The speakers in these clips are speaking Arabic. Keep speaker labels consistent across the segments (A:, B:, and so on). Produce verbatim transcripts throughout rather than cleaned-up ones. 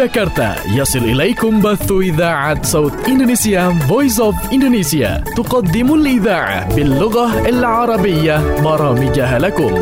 A: جاكرتا يصل إليكم بث إذاعة صوت إندونيسيا Voice of Indonesia تقدم الإذاعة باللغة العربية برامجها لكم.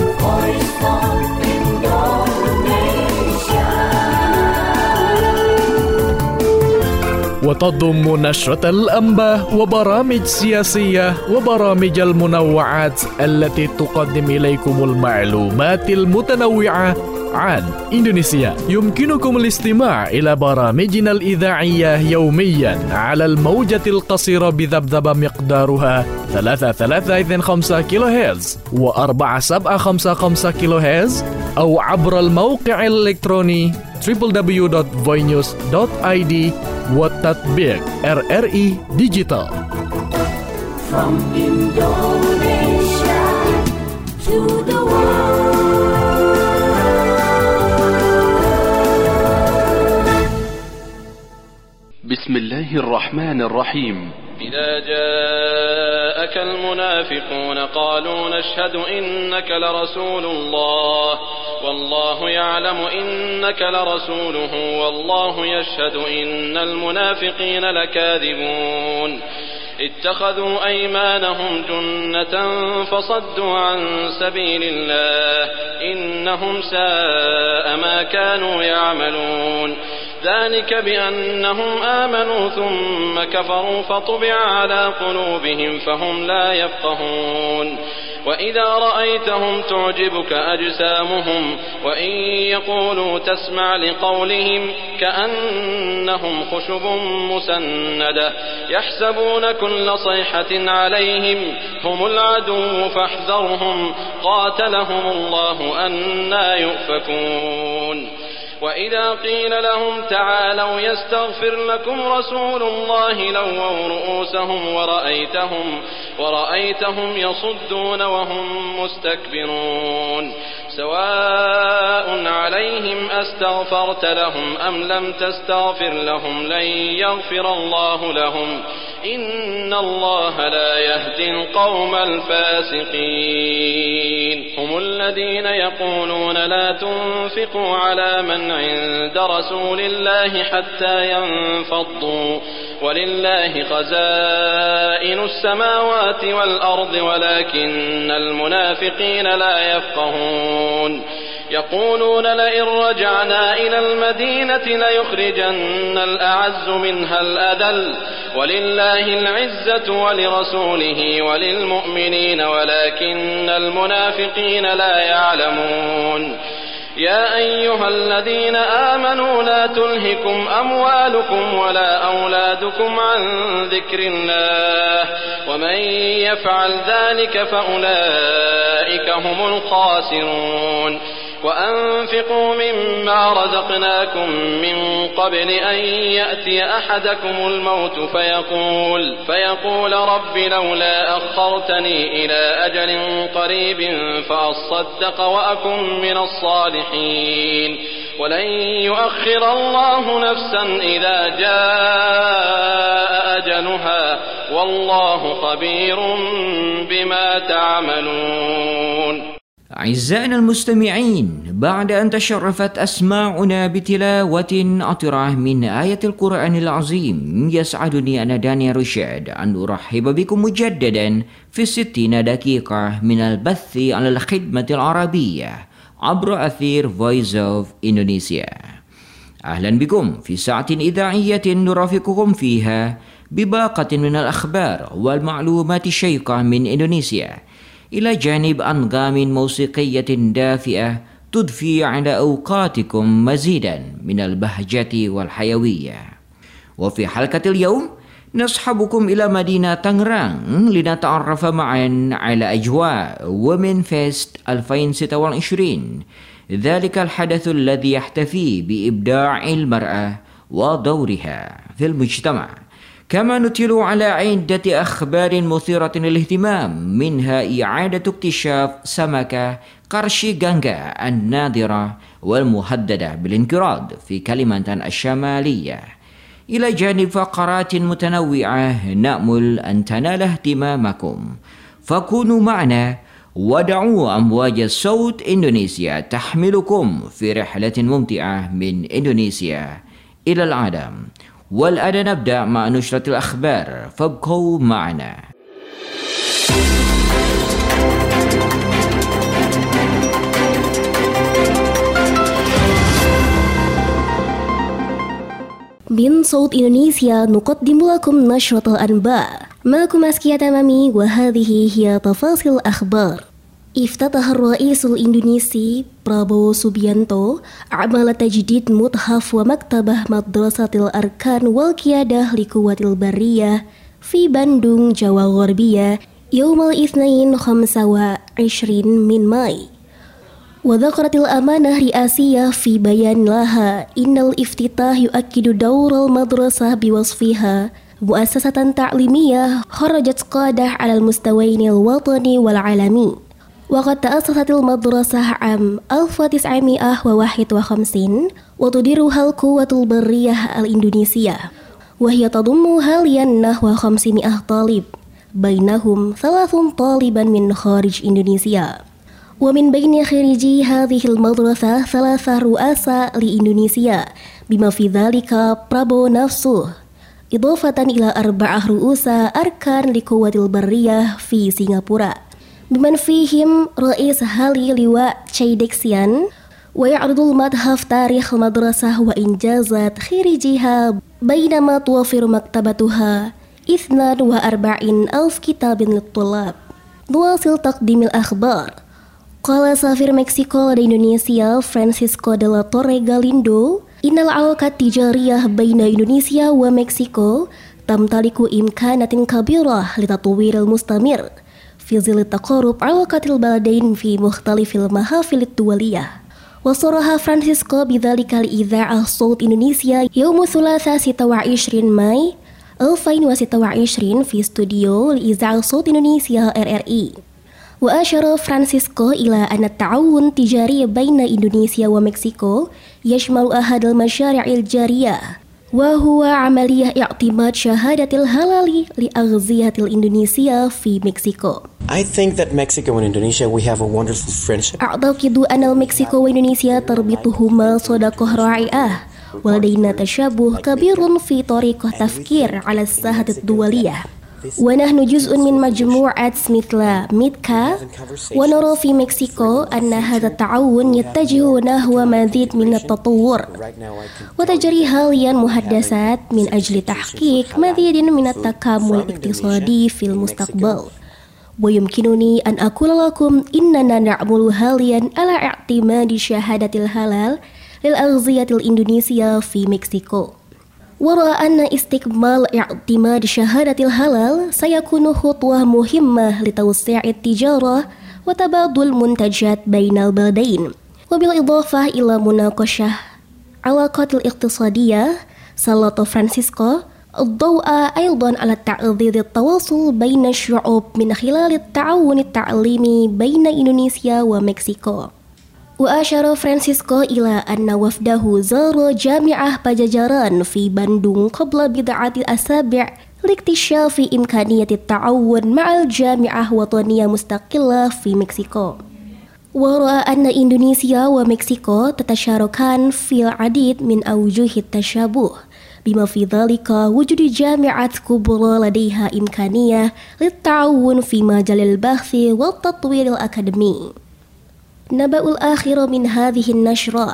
A: وتضم نشرة الأنباء وبرامج سياسية وبرامج المنوعات التي تقدم إليكم المعلومات المتنوعة عن إندونيسيا. يمكنكم الاستماع إلى برامجنا الإذاعية يوميا على الموجة القصيرة بذبذبة مقدارها ثلاثة ثلاثة اثنين خمسة كيلو هرتز وأربعة سبعة خمسة خمسة كيلو هرتز أو عبر الموقع الإلكتروني دبليو دبليو دبليو دوت voinews دوت آي دي والتطبيق آر آر إي Digital.
B: From Indonesia to the world.
C: بسم الله الرحمن الرحيم.
D: إذا جاءك المنافقون قالوا نشهد إنك لرسول الله والله يعلم إنك لرسوله والله يشهد إن المنافقين لكاذبون اتخذوا أيمانهم جنة فصدوا عن سبيل الله إنهم ساء ما كانوا يعملون ذلك بأنهم آمنوا ثم كفروا فطبع على قلوبهم فهم لا يفقهون وإذا رأيتهم تعجبك أجسامهم وإن يقولوا تسمع لقولهم كأنهم خشب مسندة يحسبون كل صيحة عليهم هم العدو فاحذرهم قاتلهم الله أنى يؤفكون وإذا قيل لهم تعالوا يستغفر لكم رسول الله لووا رؤوسهم ورأيتهم ورأيتهم يصدون وهم مستكبرون سواء عليهم أستغفرت لهم أم لم تستغفر لهم لن يغفر الله لهم إن الله لا يهدي القوم الفاسقين هم الذين يقولون لا تنفقوا على من عند رسول الله حتى ينفضوا ولله خزائن السماوات والأرض ولكن المنافقين لا يفقهون يقولون لئن رجعنا إلى المدينة ليخرجن الأعز منها الأذل ولله العزة ولرسوله وللمؤمنين ولكن المنافقين لا يعلمون يا أيها الذين آمنوا لا تلهكم أموالكم ولا أولادكم عن ذكر الله ومن يفعل ذلك فأولئك هم الخاسرون وأنفقوا مما رزقناكم من قبل أن يأتي أحدكم الموت فيقول, فيقول رب لولا أخرتني إلى أجل قريب فأصدق وأكن من الصالحين ولن يؤخر الله نفسا إذا جاء أجلها والله خبير بما تعملون.
E: أعزائنا المستمعين، بعد أن تشرفت أسماعنا بتلاوة عطرة من آية القرآن العظيم، يسعدني أنا دانيال رشاد أن أرحب بكم مجددا في ستين دقيقة من البث على الخدمة العربية عبر أثير Voice of Indonesia. أهلا بكم في ساعة إذاعية نرافقكم فيها بباقة من الأخبار والمعلومات الشيقة من إندونيسيا إلى جانب أنغام موسيقية دافئة تضفي على أوقاتكم مزيدا من البهجة والحيوية. وفي حلقة اليوم نصحبكم إلى مدينة تانغران لنتعرف معا على أجواء وومن فيست ألفين وستة وعشرين، ذلك الحدث الذي يحتفي بإبداع المرأة ودورها في المجتمع. كما نطل على عدة أخبار مثيرة للاهتمام، منها إعادة اكتشاف سمكة قرشي غانغا النادرة والمهددة بالانقراض في كاليمانتان الشمالية، إلى جانب فقرات متنوعة نأمل أن تنال اهتمامكم. فكونوا معنا ودعوا أمواج صوت إندونيسيا تحملكم في رحلة ممتعة من إندونيسيا إلى العالم. والآن نبدأ مع نشرة الأخبار، فابقوا معنا.
F: من صوت إندونيسيا نقدم لكم نشرة الأنباء. معكم أسكية تمامي وهذه هي تفاصيل الأخبار. افتتح الرئيس الإندونيسي برابو سوبيانتو أعمال تجديد متحف ومكتبة مدرسة الأركان والقيادة لقوات البرية في بندung جوا غربية يوم الاثنين خمسة وعشرين من ماي. وذكرت الأمانة الرئاسية في بيان لها إن الافتتاح يؤكد دور المدرسة بوصفها مؤسسة تعليمية خرجت قادة على المستويين الوطني والعالمي. وقد تأسست المدرسة عام ألف وتسعمائة وواحد وخمسين وتديرها القوة البرية الإندونيسية، وهي تضم حاليا نحو خمسمائة طالب، بينهم ثلاث طالبا من خارج إندونيسيا. ومن بين خريجي هذه المدرسة ثلاثة رؤساء لإندونيسيا بما في ذلك برابو نفسه، إضافة إلى أربعة رؤساء أركان لقوة البرية في سنغافورة، بمن فيهم رئيس هالي لواء تشايدكسيان. ويعرض المتحف تاريخ المدرسة وإنجازات خريجيها، بينما توفر مكتبتها اثنين وأربعين ألف كتاب للطلاب. نواصل تقديم الأخبار. قال سفير مكسيكو لدى إندونيسيا فرانسيسكو de la Torre Galindo إن العلاقات التجارية بين إندونيسيا ومكسيكو تمتلك إمكانات كبيرة لتطوير المستمر في ظل تقارب علاقات البلدين في مختلف المحافل الدولية. وصرح فرانسيسكو بذلك لإذاعة صوت إندونيسيا يوم الثلاثاء ستة وعشرين ماي ألفين وستة وعشرين في استوديو لإذاعة صوت إندونيسيا آر آر إي. وأشار فرانسيسكو إلى أن التعاون التجاري بين إندونيسيا ومكسيكو يشمل أحد المشاريع الجارية، وهو عملية اعتماد شهادة الهلال لأغذية الإندونيسية في مكسيكو.
G: I think that Mexico and Indonesia we have a wonderful friendship.
F: أعتقد أن المكسيكو وإندونيسيا تربطهما صداقة رائعة، ولدينا تشابه كبير في طريقة التفكير على الساحة الدولية. ونحن جزء من مجموعة مثل ميدكا، ونرى في مكسيكو أن هذا التعاون يتجه نحو مزيد من التطور، وتجري حاليا محادثات من أجل تحقيق مزيد من التكامل الاقتصادي في المستقبل. ويمكنني أن أقول لكم إننا نعمل حاليا على اعتماد شهادة الهلال للأغذية الإندونيسية في مكسيكو. ورأى أن استكمال اعتماد شهادة الهلال سيكون خطوة مهمة لتوسيع التجارة وتبادل المنتجات بين البلدين. وبالإضافة إلى مناقشة العلاقات الاقتصادية، سلط فرانسيسكو الضوء أيضا على تعزيز التواصل بين الشعوب من خلال التعاون التعليمي بين إندونيسيا ومكسيكو. وأشار فرانسيسكو إلى أن وفده زار جامعة باجاجاران في بندung قبل بضعة أسابيع لاكتشاف إمكانية التعاون مع الجامعة وطنية مستقلة في مكسيكو. ورأى أن إندونيسيا ومكسيكو تتشاركان في العديد من أوجه التشابه، بما في ذلك وجود جامعة كبرى لديها إمكانية للتعاون في مجال البحث والتطوير الأكاديمي. نبأ الآخر من هذه النشرة.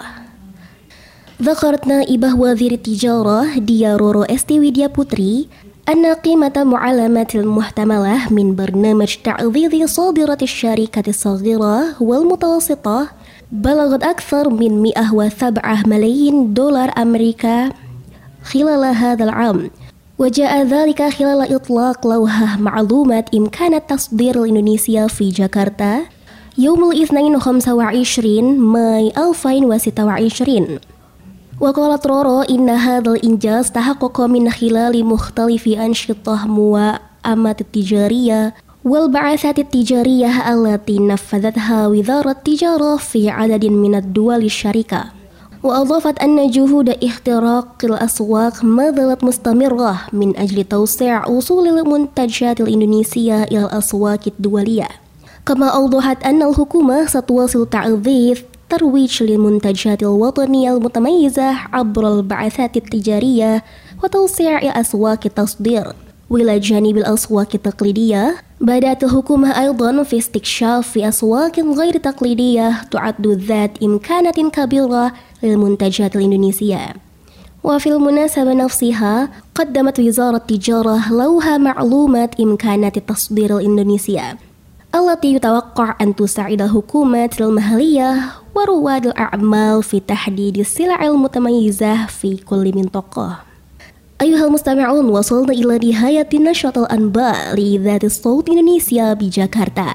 F: ذكرت نائبة وزير التجارة ديا رورو استي ويديا بوتري أن قيمة معلمات المحتملة من برنامج تعزيز صادرات الشركات الصغيرة والمتوسطة بلغت أكثر من مئة وسبعة ملايين دولار أمريكا خلال هذا العام. وجاء ذلك خلال إطلاق لوحة معلومات إمكان تصدير إندونيسيا في جاكرتا يوم الاثنين خمسة وعشرين ماي ألفين وستة وعشرين. وقالت رورو إن هذا الإنجاز تحقق من خلال مختلف أنشطة موائمات التجارية والبعثات التجارية التي نفذتها وزارة التجارة في عدد من الدول الشريكة. وأضافت أن جهود اختراق الأسواق ما زالت مستمرة من أجل توسيع وصول المنتجات الإندونيسية إلى الأسواق الدولية. كما أوضحت أن الحكومة ستواصل تعزيز ترويج للمنتجات الوطنية المتميزة عبر البعثات التجارية وتوسيع أسواق التصدير. وإلى جانب الأسواق التقليدية، بدأت الحكومة أيضا في استكشاف في أسواق غير تقليدية تعد ذات إمكانة كبيرة للمنتجات الإندونيسية. وفي المناسبة نفسها قدمت وزارة التجارة لوحة معلومات إمكانات التصدير الإندونيسية التي يتوقع أن تساعد الحكومات المحلية ورواد الأعمال في تحديد السلع المتميزة في كل منطقة. أيها المستمعون، وصلنا إلى نهاية نشرة الأنباء لإذاعة الصوت إندونيسيا بجاكرتا.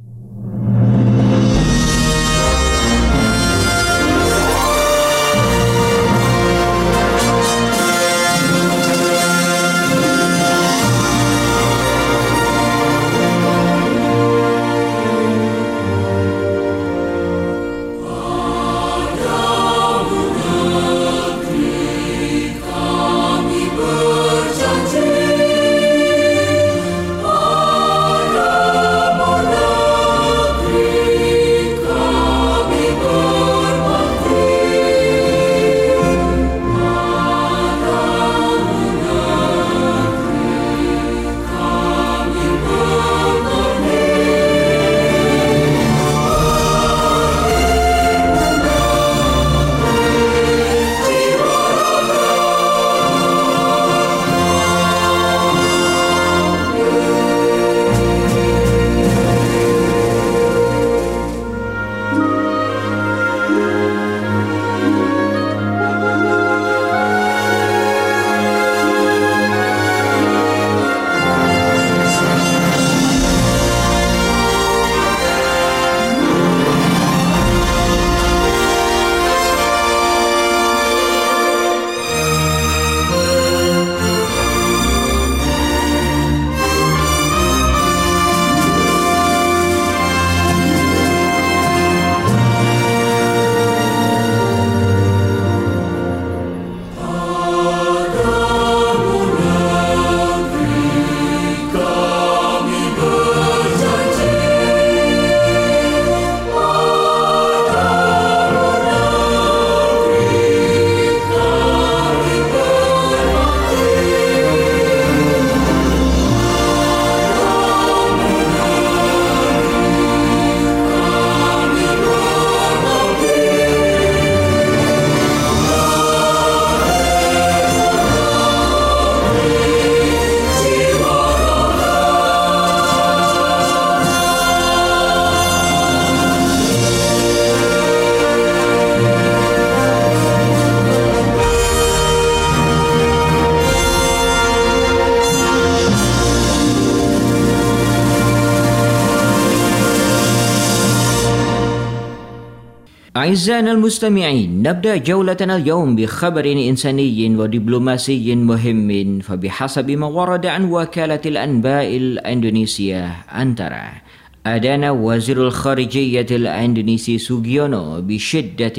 E: أعزائنا المستمعين، نبدأ جولتنا اليوم بخبر إنساني ودبلوماسي مهم. فبحسب ما ورد عن وكالة الأنباء الإندونيسية أنترا، أدان وزير الخارجية الإندونيسي سوجيونو بشدة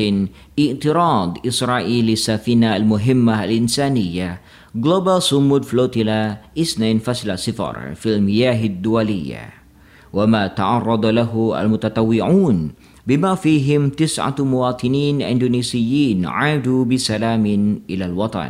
E: اعتراض إسرائيل السفينة المهمة الإنسانية Global Sumud Flotilla اثنين فاصلة صفر في المياه الدولية، وما تعرض له المتطوعون بما فيهم تسعة مواطنين إندونيسيين عادوا بسلام إلى الوطن.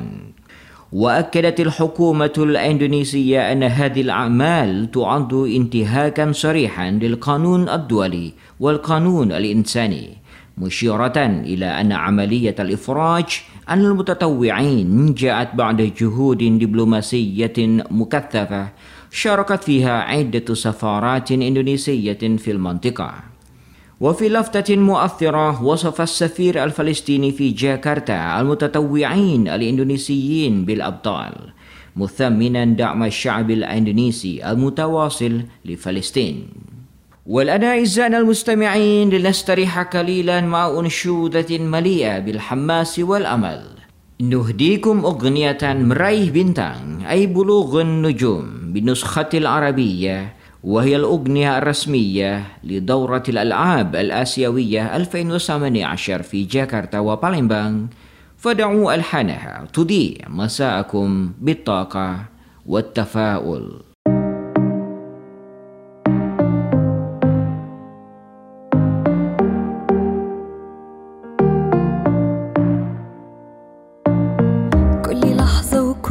E: وأكدت الحكومة الإندونيسية أن هذه الأعمال تعد انتهاكا صريحا للقانون الدولي والقانون الإنساني، مشيرة إلى أن عملية الإفراج عن المتطوعين جاءت بعد جهود دبلوماسية مكثفة شاركت فيها عدة سفارات إندونيسية في المنطقة. وفي لفتة مؤثرة، وصف السفير الفلسطيني في جاكرتا المتطوعين الإندونيسيين بالأبطال، مثمنا دعم الشعب الإندونيسي المتواصل لفلسطين. والآن أعزائنا المستمعين، لنستريح قليلا مع أنشودة مليئة بالحماس والأمل. نهديكم أغنية مرايه بنتان أي بلوغ النجوم بالنسخة العربية، وهي الأغنية الرسمية لدورة الألعاب الآسيوية ألفين وثمانية عشر في جاكرتا وبالمبان، فدعوا ألحانها تضيء مساءكم بالطاقة والتفاؤل.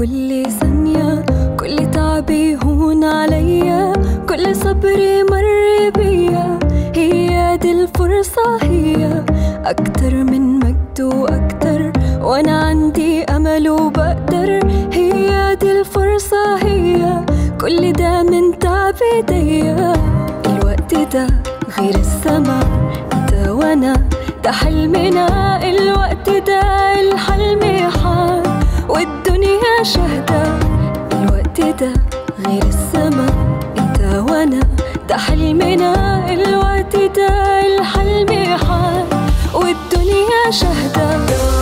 H: كل ثانية، كل تعبي هون عليا، كل صبري مر بيا. هي دي الفرصة، هي أكتر من مجد وأكتر، وأنا عندي أمل وبقدر. هي دي الفرصة، هي كل ده من تعب ايديا. الوقت ده غير السما، انت وانا ده حلمنا. الوقت ده الحلم حال والدنيا شهدة. الوقت ده غير السما، انت وانا ده حلمنا. الوقت ده الحلم حال والدنيا شهدة.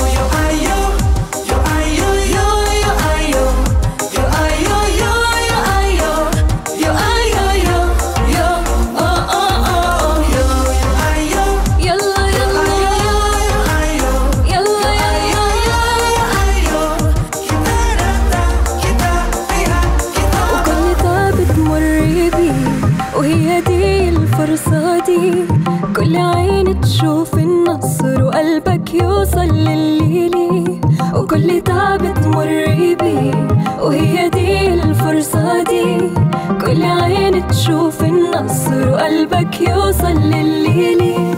H: كل عين تشوف النصر وقلبك يوصل لليلي، وكل تعب تمر بيه وهي دي الفرصة دي. كل عين تشوف النصر وقلبك يوصل لليلي.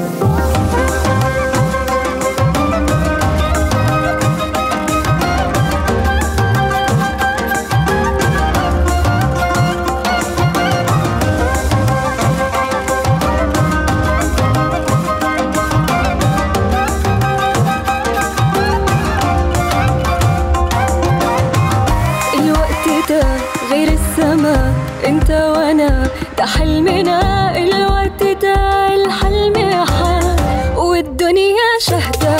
H: غير السما، انت وانا ده حلمنا. الوقت ده الحلم حال والدنيا شهدة.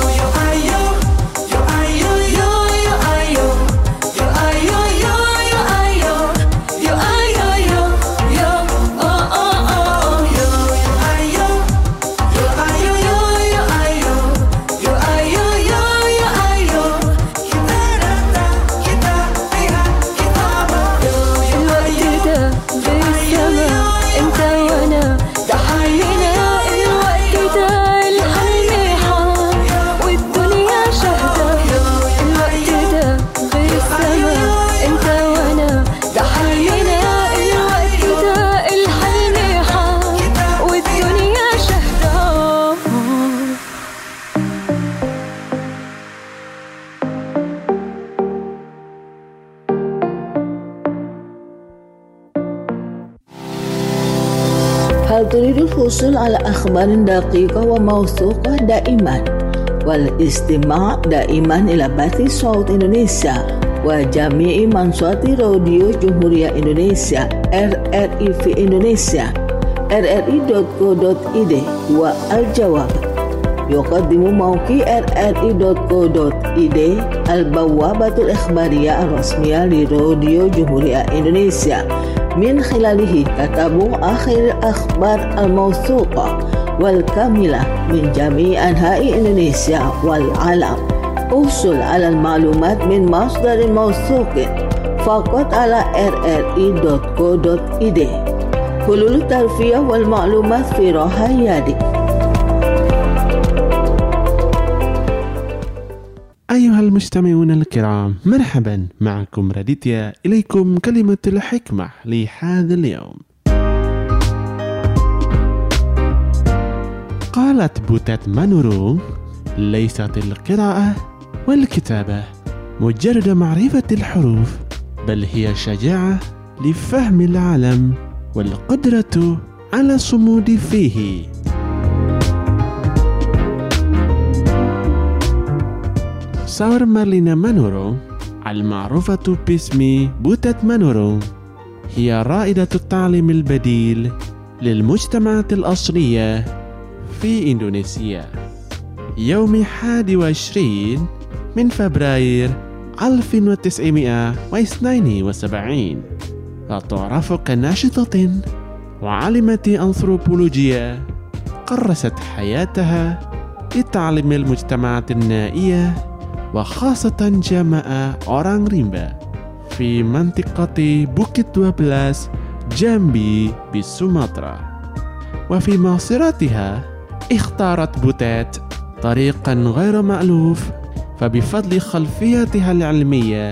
I: هل تريد الحصول على أخبار دقيقة وموثوقة دائما والاستماع دائما إلى بث صوت إندونيسيا وجميع منصات راديو جمهورية إندونيسيا R R I في إندونيسيا R R I دوت كو دوت إي دي؟ والجواب يقدم موقع R R I دوت كو دوت إي دي البوابة الإخبارية الرسمية لراديو جمهورية إندونيسيا. من خلاله تتابع آخر الأخبار الموثوقة والكاملة من جميع أنحاء إندونيسيا والعالم. احصل على المعلومات من مصدر موثوق فقط على R R I دوت كو دوت إي دي. حلول الترفيه والمعلومات في راحة يدك.
J: أيها المستمعون الكرام، مرحبا، معكم راديتيا. إليكم كلمة الحكمة لهذا اليوم. قالت بوتات مانورو: ليست القراءة والكتابة مجرد معرفة الحروف، بل هي شجاعة لفهم العالم والقدرة على الصمود فيه. ساور مارلينا مانورو المعروفة باسم بوتات مانورو هي رائدة التعليم البديل للمجتمعات الأصلية في إندونيسيا. يوم الحادي والعشرين من فبراير ألف وتسعمائة واثنين وسبعين، وتعرف كناشطة وعالمة أنثروبولوجيا كرست حياتها لتعليم المجتمعات النائية وخاصة جامعة أورانغ ريمبا في منطقة بوكيت dua belas جامبي بسومطرة. وفي معاصرتها اختارت بوتات طريقا غير مألوف، فبفضل خلفيتها العلمية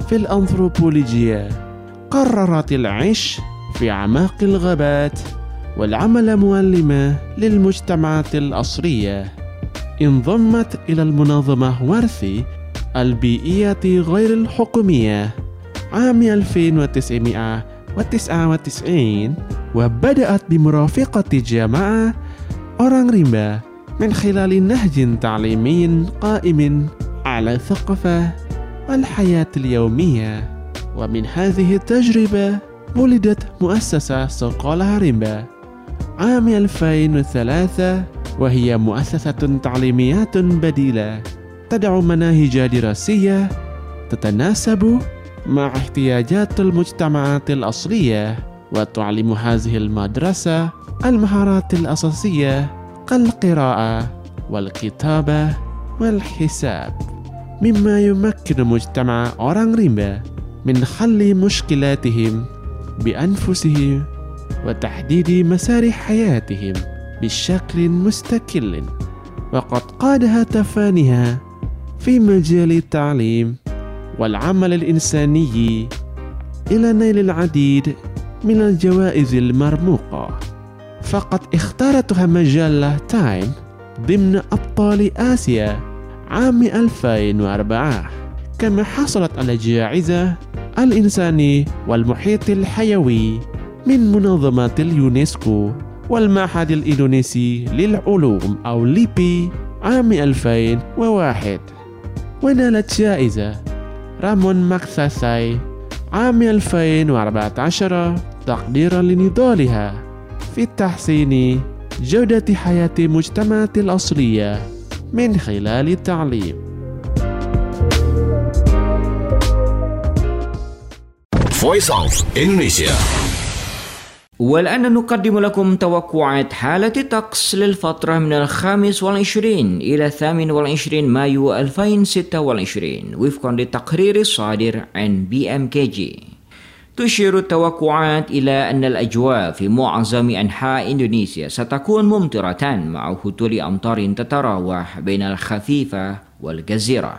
J: في الأنثروبولوجيا قررت العيش في أعماق الغابات والعمل معلمة للمجتمعات الأصلية. انضمت إلى المنظمة ورثي البيئية غير الحكومية عام ألف وتسعمائة وتسعة وتسعين وبدأت بمرافقة جماعة orang rimba من خلال نهج تعليمي قائم على الثقافة والحياة اليومية. ومن هذه التجربة ولدت مؤسسة سقالها ريمبا عام ألفين وثلاثة، وهي مؤسسة تعليمية بديلة تدعو مناهج دراسية تتناسب مع احتياجات المجتمعات الأصلية، وتعلم هذه المدرسة المهارات الأساسية كالقراءة والكتابة والحساب، مما يمكن مجتمع orang rimba من حل مشكلاتهم بأنفسهم وتحديد مسار حياتهم بشكل مستقل. وقد قاد هتفانها في مجال التعليم والعمل الإنساني إلى نيل العديد من الجوائز المرموقة. فقد اختارتها مجلة تايم ضمن أبطال آسيا عام ألفين وأربعة، كما حصلت على جائزة الإنساني والمحيط الحيوي من منظمة اليونسكو والمعهد الإندونيسي للعلوم أو ليبي عام ألفين وواحد. ونالت جائزة رامون ماغساساي عام ألفين وأربعة عشر تقديرا لنضالها في تحسين جودة حياة المجتمعات الأصلية من خلال التعليم.
K: Voice of Indonesia.
E: والآن نقدم لكم توقعات حالة الطقس للفترة من الخامس والعشرين إلى الثامن والعشرين مايو ألفين وستة وعشرين وفقا للتقرير الصادر عن بي إم كي جي. تشير التوقعات إلى أن الأجواء في معظم أنحاء إندونيسيا ستكون ممطرة مع هطول أمطار تتراوح بين الخفيفة والجزيرة.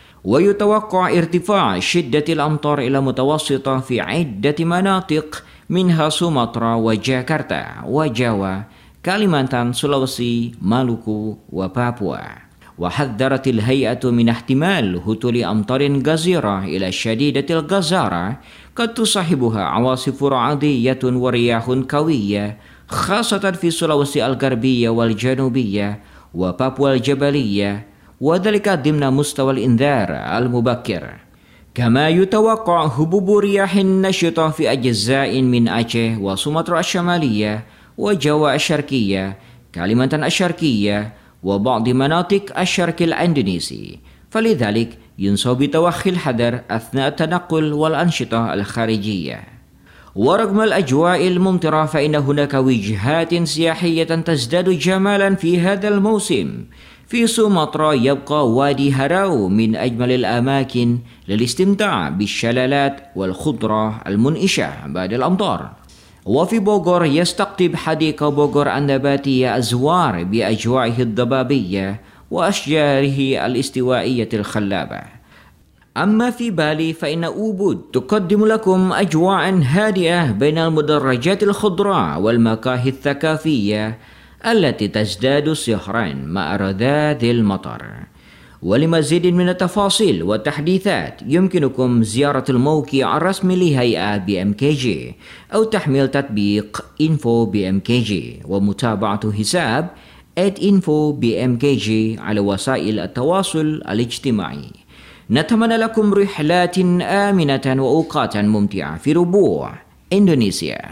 E: ويتوقع ارتفاع شدة الأمطار إلى متوسطة في عدة مناطق منها سومطرة وجاكرتا وجاوا، كاليمانتان، سولوسي، مالوكو وبابوا. وحذرت الهيئة من احتمال هطول أمطار غزيرة إلى شديدة الغزارة قد تصاحبها عواصف رعدية ورياح قوية، خاصة في سولوسي الغربية والجنوبية وبابوا الجبلية، وذلك ضمن مستوى الإنذار المبكر. كما يتوقع هبوب رياح نشطة في أجزاء من أعيه وسومطرة الشمالية وجاوا الشرقية، كاليمانتان الشرقية وبعض مناطق الشرق الإندونيسي، فلذلك ينصح بتوخي الحذر أثناء التنقل والأنشطة الخارجية. ورغم الأجواء الممطرة فإن هناك وجهات سياحية تزداد جمالا في هذا الموسم. في سومطرة يبقى وادي هراو من أجمل الأماكن للاستمتاع بالشلالات والخضرة المنعشة بعد الأمطار. وفي بوغور يستقطب حديقة بوغور النباتية أزوار بأجواعه الضبابية وأشجاره الاستوائية الخلابة. أما في بالي فإن أوبود تقدم لكم أجواء هادئة بين المدرجات الخضراء والمقاهي الثقافية التي تزداد سحرا مع رذاذ المطر. ولمزيد من التفاصيل والتحديثات يمكنكم زيارة الموقع الرسمي لهيئة بي إم كي جي أو تحميل تطبيق إنفو بي إم كي جي ومتابعة حساب آت إنفو بي إم كي جي على وسائل التواصل الاجتماعي. نتمنى لكم رحلات آمنة وأوقات ممتعة في ربوع إندونيسيا.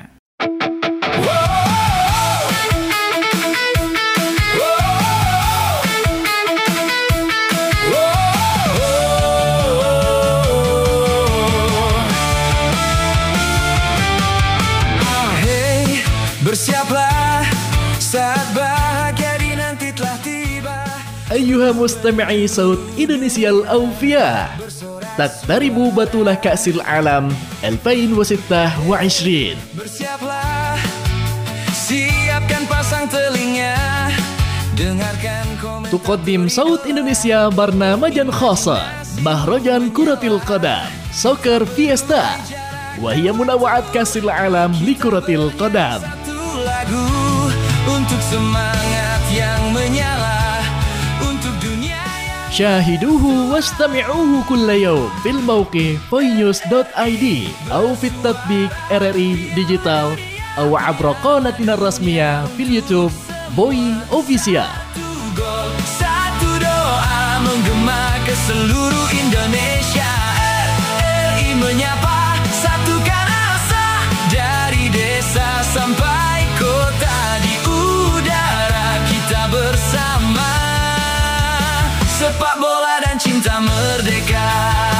B: Bersiaplah saat bahagia di nanti telah tiba.
A: أيها مستمعي صوت إندونيسيا الأوفياء، تقترب بطولة كأس العالم ألفين وستة وعشرين.
B: Bersiaplah, siapkan pasang telinga, dengarkan komen.
A: تقدم صوت إندونيسيا برنامجا خاصا مهرجان كرة القدم Soccer Fiesta, وهي منوعات كأس العالم لكرة القدم.
B: Lagu untuk semangat yang menyala untuk dunia.
A: شاهدوه واستمعوه كل يوم في الموقع voinews دوت آي دي أو في التطبيق آر آر إي ديجيتال أو عبر قناتنا الرسمية في اليوتيوب Boy Official.
B: Satu doa menggema ke seluruh Indonesia. R I menyapa satukan asa dari desa sampai kota, di udara kita bersama. Sepak bola dan cinta merdeka.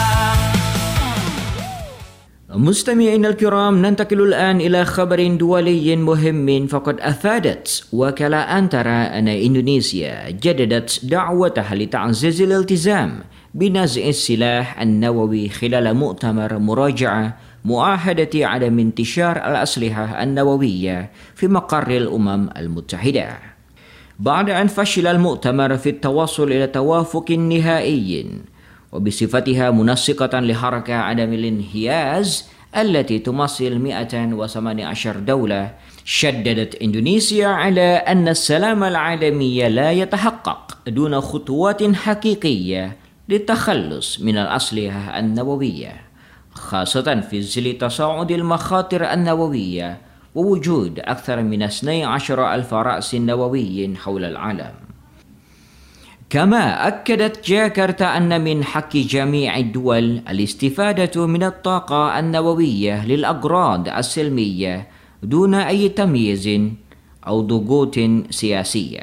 E: مستمعينا الكرام، ننتقل الآن إلى خبر دولي مهم. فقد أفادت وكالة أنترا أن إندونيسيا جددت دعوتها لتعزيز الالتزام بنزع السلاح النووي خلال مؤتمر مراجعة معاهدة عدم انتشار الأسلحة النووية في مقر الأمم المتحدة. بعد أن فشل المؤتمر في التوصل إلى توافق نهائي وبصفتها منسقة لحركة عدم الانحياز التي تمثل مئة وثمانية عشر دولة، شددت إندونيسيا على أن السلام العالمي لا يتحقق دون خطوات حقيقية للتخلص من الأسلحة النووية، خاصة في ظل تصاعد المخاطر النووية ووجود أكثر من اثني عشر ألف رأس نووي حول العالم. كما أكدت جاكرتا أن من حق جميع الدول الاستفادة من الطاقة النووية للأغراض السلمية دون أي تمييز أو ضغوط سياسية.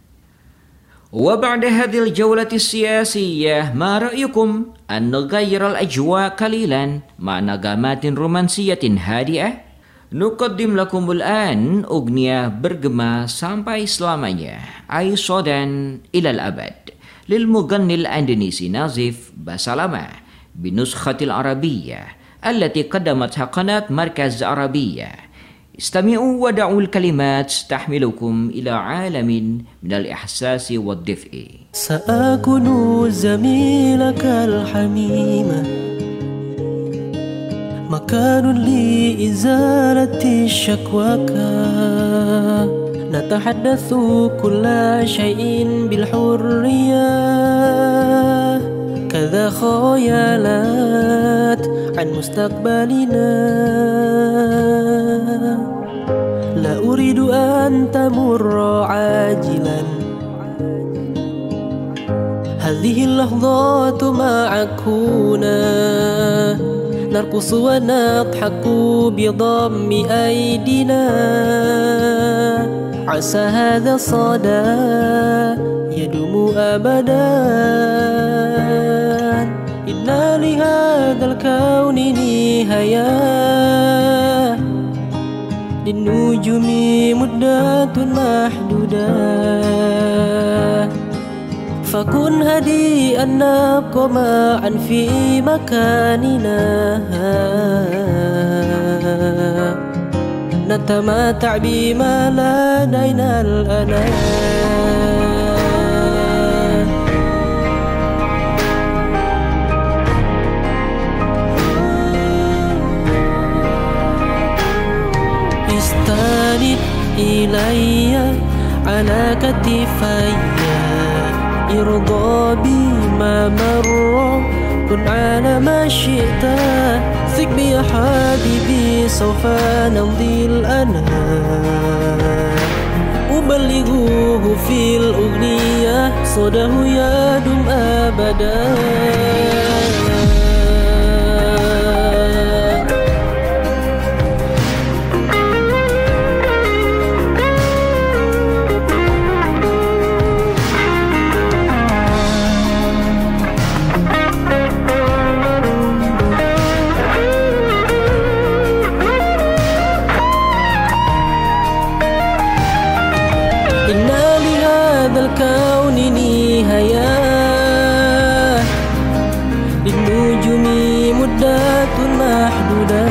E: وبعد هذه الجولة السياسية، ما رأيكم أن نغير الأجواء قليلا مع نغمات رومانسية هادئة؟ نقدم لكم الآن أغنية bergema sampai selamanya أي صودا إلى الأبد للمغني الأندونيسي نازف باسلامة بنسخة العربية التي قدمتها قناة مركز عربية. استمعوا ودعوا الكلمات تحملكم إلى عالم من الإحساس والدفء.
L: سأكون زميلك الحميمة، مكان لإزالة شكواك، نتحدث كل شيء بالحرية، كذا خيالات عن مستقبلنا. لا أريد أن تمر عاجلا، هذه اللحظات معك هنا، نرقص ونضحك بضم أيدينا، عسى هذا الصدى يدوم أبدا. إن لهذا الكون نهاية، للنجوم مدة محدودة، فكن هديئا نبقى معا في مكاننا، نتمتع بما لدينا الآن. استند إلي على كتفي، ارضى بما مر، كن على ما شئت، ثق بي يا حبيبي سوف نمضي الآن. أبلغه في الأغنية صداه يدوم أبدا. الكون نهاية، للنجوم مدة محدودة،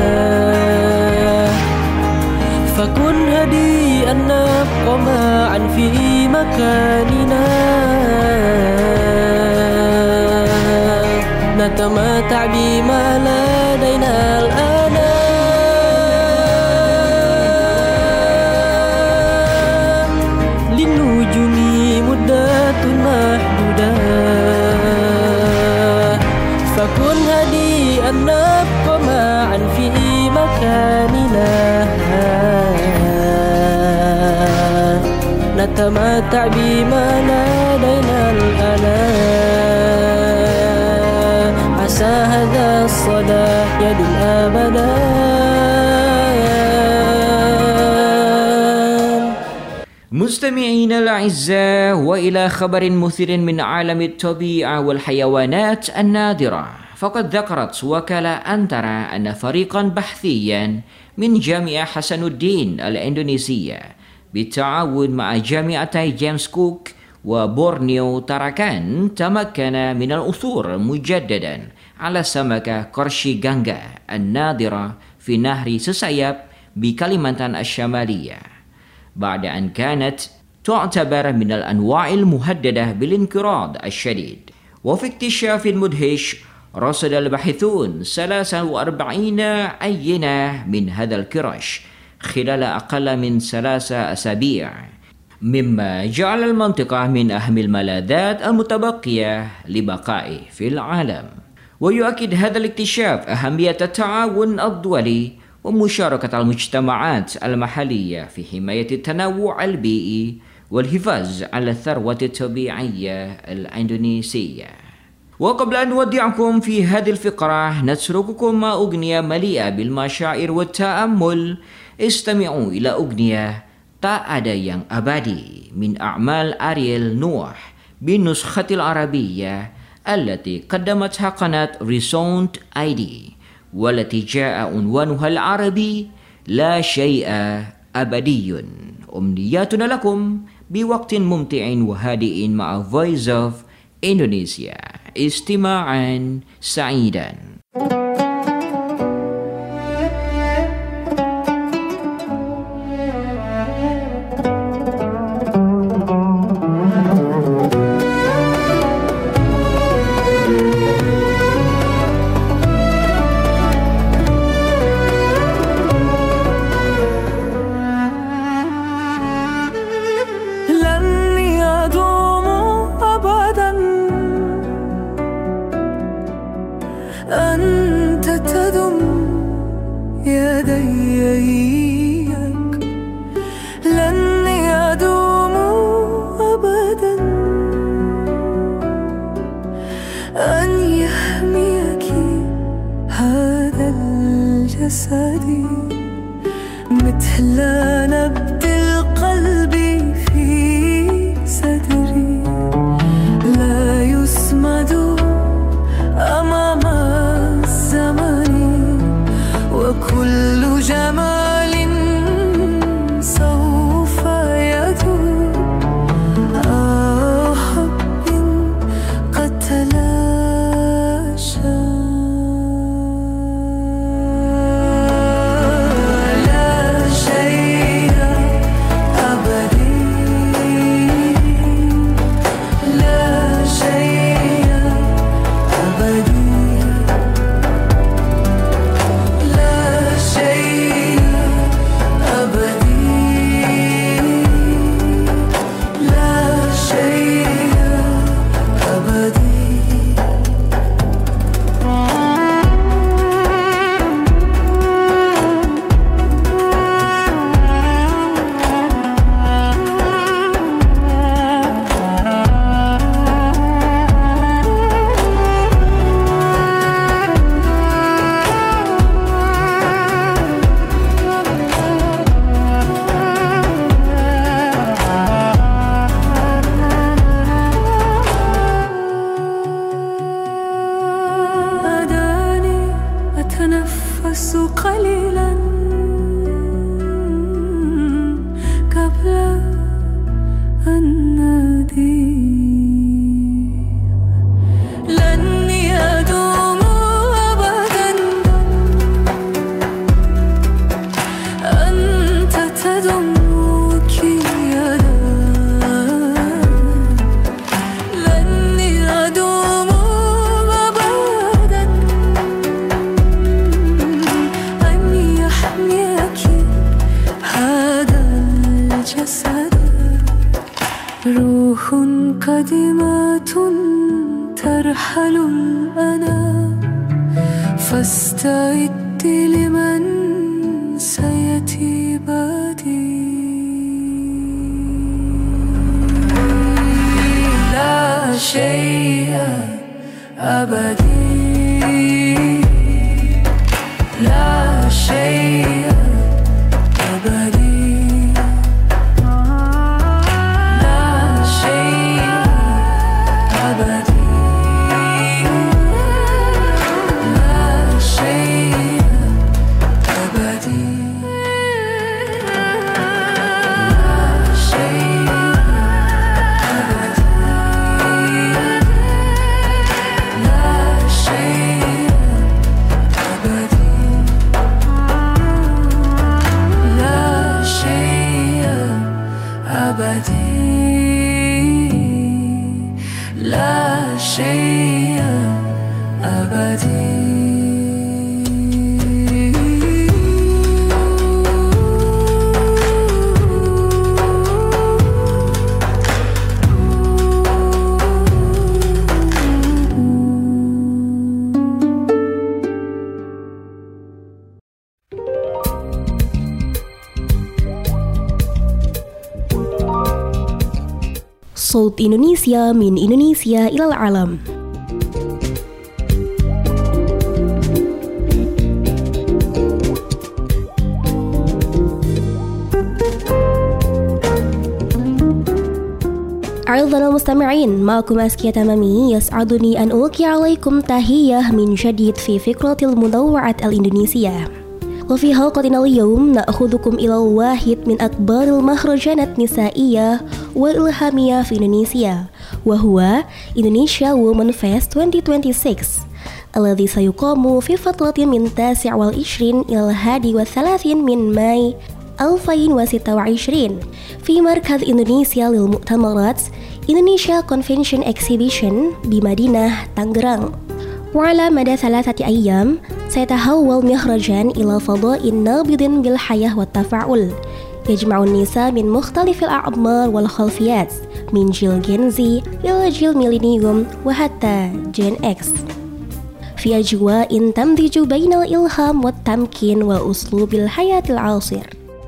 L: فكن هديئا نبقى معا في مكاننا، نتمتع بما لدينا الآن للنجوم مدة محدودة فكن هديئا نبقى معا في مكاننا نتمتع بما لدينا الآن عسى هذا الصدى يدوم أبدا.
E: مستمعين الأعزاء، وإلى خبر مثير من عالم الطبيعة والحيوانات النادرة، فقد ذكرت وكالة أنترا أن فريقا بحثيا من جامعة حسن الدين الإندونيسية بالتعاون مع جامعتي جيمس كوك وبورنيو تاراكان تمكن من العثور مجددا على سمكة قرشي غانغا النادرة في نهر سساياب بكاليمانتان الشمالية، بعد أن كانت تعتبر من الأنواع المهددة بالانقراض الشديد. وفي اكتشاف مدهش رصد الباحثون ثلاثة وأربعين عينة من هذا القرش خلال أقل من ثلاثة أسابيع، مما جعل المنطقة من أهم الملاذات المتبقية لبقائه في العالم. ويؤكد هذا الاكتشاف أهمية التعاون الدولي ومشاركة المجتمعات المحلية في حماية التنوع البيئي والحفاظ على الثروة الطبيعية الإندونيسية. وقبل أن نودعكم في هذه الفقرة نترككم مع أغنية مليئة بالمشاعر والتأمل. استمعوا إلى أغنية Tak Ada Yang Abadi من أعمال أرييل نوح بالنسخة العربية التي قدمتها قناة ريسونت آي دي، والتي جاء عنوانها العربي لا شيء أبدي. أمنياتنا لكم بوقت ممتع وهادئ مع Voice of Indonesia. استماعا سعيدا.
H: أنت تدم يديك لن يدوم أبدا أن يحميك هذا الجسد مثل نبض القلب في صدري لا يصمد أمام الزمان وكل جمال سوف يدور حب قد تلاشى لا شيء جسد روح قديمة ترحل الأنام فاستعد لمن سيأتي بعدي لا شيء أبدي لا شيء أبدي لا شيء أبدي لا شيء أبدي لا شيء لا شيء أبدي
F: Saut Indonesia min Indonesia ilal alam. أعزائنا المستمعين، معكم أسكية تمامي. يسعدني أن ألقي عليكم تحية من جديد في فقرة المنوعات الإندونيسية. وفي حلقتنا اليوم نأخذكم إلى واحد من أكبر المهرجانات النسائية والإلهامية في إندونيسيا، وهو Indonesia Women Fest twenty twenty-six الذي سيقام في فترة من التاسع والعشرين إلى الحادي والثلاثين من ماي ألفين وستة وعشرين في مركز إندونيسيا للمؤتمرات Indonesia Convention Exhibition بمدينة تانجرang. وعلى مدى ثلاثة أيام سيتحول مهرجان إلى فضاء نابض بالحياة والتفاعل يجمع النساء من مختلف الأعمار والخلفيات من جيل جين زي إلى جيل ميلينيوم وحتى جين إكس في أجواء تمزج بين الإلهام والتمكين وأسلوب الحياة العاصر.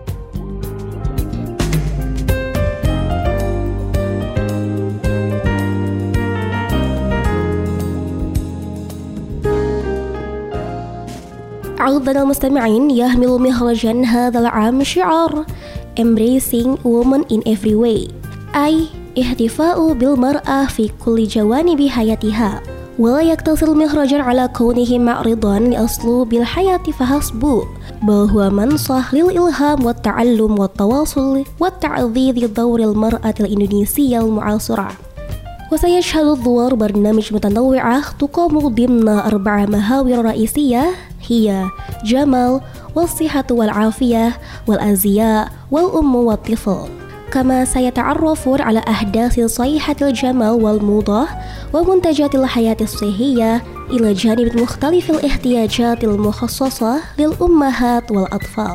F: أعزائنا المستمعين، يحمل مهرجان هذا العام شعار Embracing Women in Every Way، أي احتفاء بالمرأة في كل جوانب حياتها، ولا يقتصر المهرجان على كونه معرضا لأسلوب الحياة فحسب، بل هو منصة للإلهام والتعلم والتواصل والتعزيز دور المرأة الإندونيسية المعاصرة. وسيشهد الظهور برنامج متنوعة تقام ضمن أربع محاور رئيسية هي جمال والصحة والعافية والأزياء والأم والطفل، كما سيتعرفون على أحداث صيحة الجمال والموضة ومنتجات الحياة الصحية إلى جانب مختلف الاحتياجات المخصصة للأمهات والأطفال.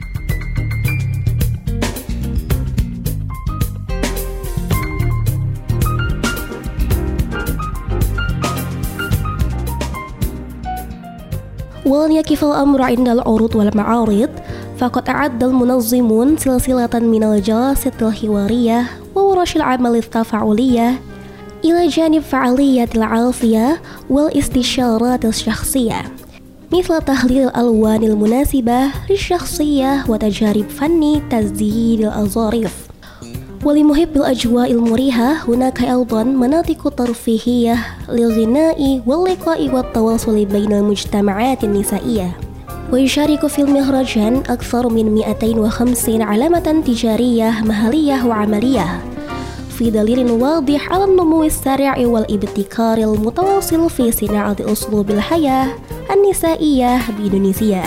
F: ولن يكف الأمر عند العروض والمعارض، فقد أعد المنظمون سلسلة من الجلسات الحوارية وورش العمل التفاعلية إلى جانب فعالية العافية والاستشارات الشخصية، مثل تحليل الألوان المناسبة للشخصية وتجارب فني تزيين الأظارف. ولمحب الأجواء المريحة هناك أيضا مناطق ترفيهية للغناء واللقاء والتواصل بين المجتمعات النسائية. ويشارك في المهرجان أكثر من مئتين وخمسين علامة تجارية محلية وعملية، في دليل واضح على النمو السريع والابتكار المتواصل في صناعة أسلوب الحياة النسائية بإندونيسيا.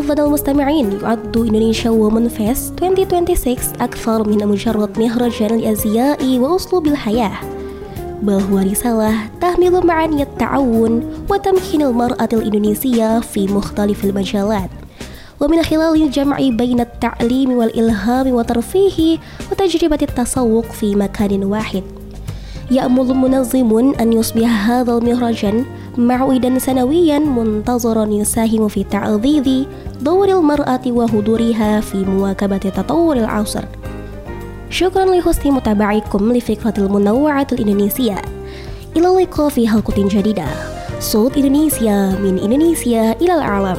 F: أفضل المستمعين، يعد إندونيسيا وومن فيست ألفين وستة وعشرين أكثر من مجرد مهرجان الأزياء وأسلوب الحياة، بل هو رسالة تحمل معاني التعاون وتمكين المرأة الإندونيسية في مختلف المجالات، ومن خلال الجمع بين التعليم والإلهام والترفيه وتجربة التسوق في مكان واحد. يأمل المنظمون أن يصبح هذا المهرجان موعدا سنويا منتظرا يساهم في تعزيز دور المرأة وحضورها في مواكبة تطور العصر. شكرا لحسن متابعتكم لفكرة المنوعة الإندونيسية. إلى اللقاء في حلقة جديدة. صوت إندونيسيا، من إندونيسيا إلى العالم.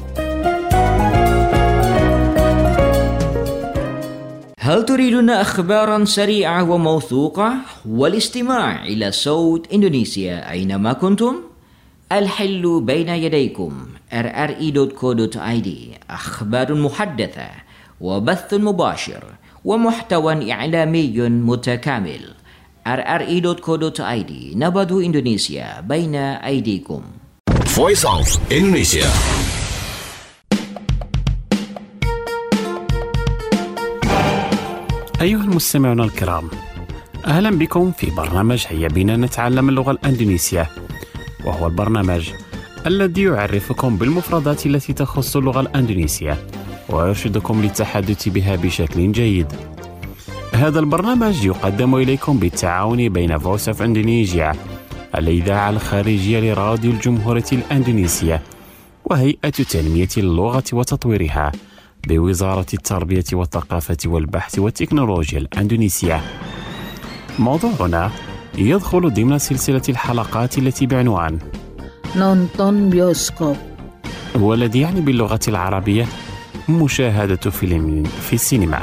E: هل تريدون أخبارا سريعة وموثوقة والاستماع إلى صوت إندونيسيا أينما كنتم؟ الحل بين يديكم. آر آر إي دوت كو دوت آي دي، أخبار محدثة وبث مباشر ومحتوى إعلامي متكامل. آر آر إي دوت كو دوت آي دي، نبض إندونيسيا بين أيديكم.
K: Voice of Indonesia.
M: أيها المستمعون الكرام، أهلا بكم في برنامج هيا بنا نتعلم اللغة الإندونيسية، وهو البرنامج الذي يعرفكم بالمفردات التي تخص اللغة الإندونيسية ويرشدكم للتحدث بها بشكل جيد. هذا البرنامج يقدم إليكم بالتعاون بين Voice of Indonesia، الإذاعة الخارجية لراديو الجمهورية الإندونيسية، وهيئة تنمية اللغة وتطويرها بوزارة التربية والثقافة والبحث والتكنولوجيا الإندونيسية. موضوعنا يدخل ضمن سلسلة الحلقات التي بعنوان
N: نونتون بيوسكوب،
M: والذي يعني باللغة العربية مشاهدة فيلم في السينما.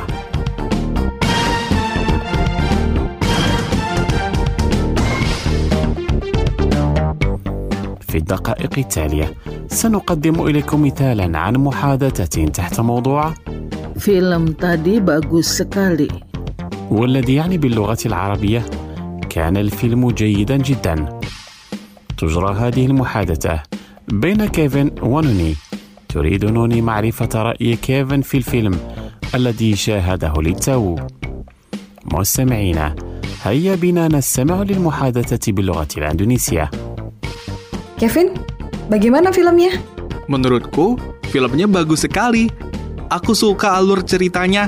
M: في الدقائق التالية سنقدم إليكم مثالا عن محادثة تحت موضوع
N: فيلم tadi bagus sekali،
M: والذي يعني باللغة العربية كان الفيلم جيدا جدا. تجرى هذه المحادثة بين كيفن ونوني. تريد نوني معرفة رأي كيفن في الفيلم الذي شاهده للتو. مستمعينا، هيا بنا نستمع للمحادثة باللغة الإندونيسية.
O: Kevin, bagaimana filmnya?
P: Menurutku, filmnya bagus sekali. Aku suka alur ceritanya.